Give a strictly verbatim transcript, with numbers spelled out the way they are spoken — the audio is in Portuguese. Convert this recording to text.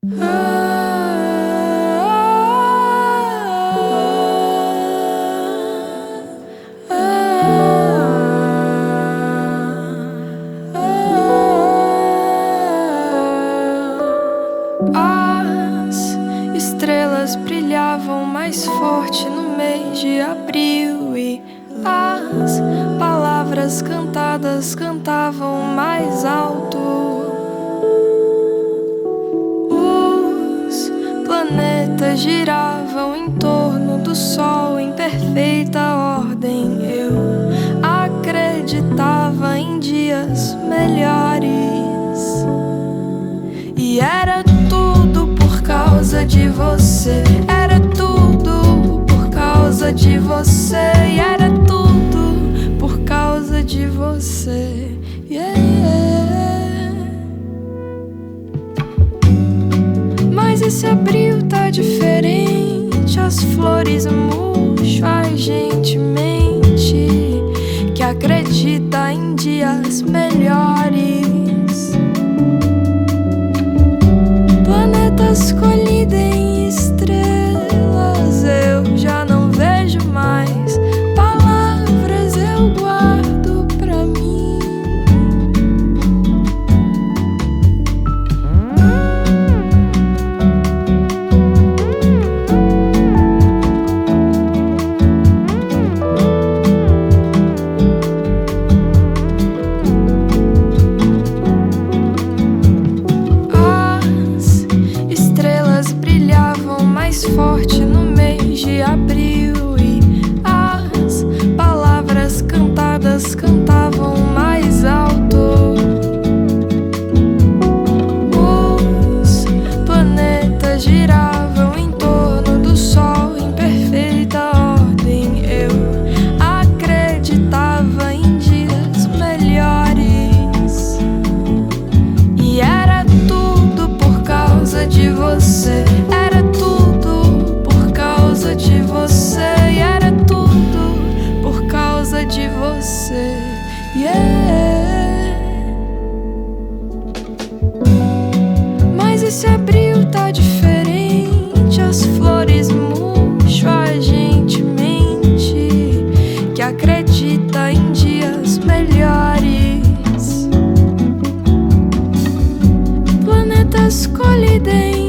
As estrelas brilhavam mais forte no mês de abril e as palavras cantadas cantavam mais alto. Os planetas giravam em torno do Sol em perfeita ordem. Eu acreditava em dias melhores e era tudo por causa de você. Era tudo por causa de você. E era tudo por causa de você. Yeah. Mas esse abril tá diferente. As flores murcham, a gente mente que acredita em dias melhores. Planetas colidem estrelas, eu já não vejo mais. Palavras eu guardo pra mim. Forte no mês de abril e as palavras cantadas cantavam mais alto. Os planetas giravam em torno do Sol em perfeita ordem. Eu acreditava em dias melhores e era tudo por causa de você. Era de você, e era tudo por causa de você. Yeah. Mas esse abril tá diferente. As flores murcham, a gente mente que acredita em dias melhores. Planetas colidem